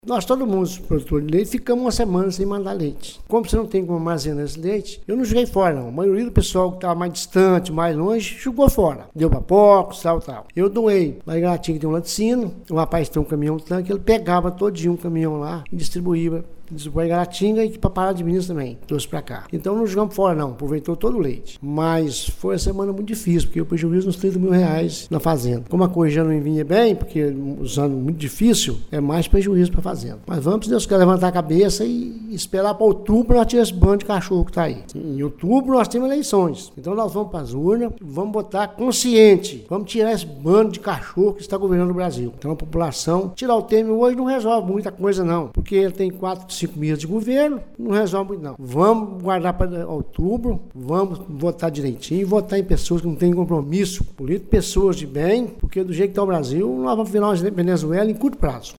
Nós, todo mundo, os produtores de leite, ficamos uma semana sem mandar leite. Como você não tem como armazenar esse leite, eu não joguei fora, não. A maioria do pessoal que estava mais distante, mais longe, jogou fora. Deu para porcos, tal. Eu doei. Lá em Gratinga tem um laticínio, o rapaz tem um caminhão tanque, ele pegava todinho um caminhão lá e distribuía em Gratinga e para Pará de Minas também, trouxe para cá. Então não jogamos fora não, aproveitou todo o leite. Mas foi uma semana muito difícil, porque eu prejuízo uns R$30 mil na fazenda. Como a coisa já não vinha bem, porque os anos muito difícil, é mais prejuízo para a fazenda. Mas vamos, se Deus quer, levantar a cabeça e esperar para outubro nós tirar esse bando de cachorro que está aí. Em outubro nós temos eleições. Então nós vamos para as urnas, vamos botar consciente, vamos tirar esse bando de cachorro que está governando o Brasil. Então a população, tirar o Temer hoje não resolve muita coisa não, porque ele tem 4, 5 meses de governo, não resolve muito não. Vamos guardar para outubro, vamos votar direitinho, votar em pessoas que não têm compromisso político, pessoas de bem, porque do jeito que está o Brasil, nós vamos virar uma Venezuela em curto prazo.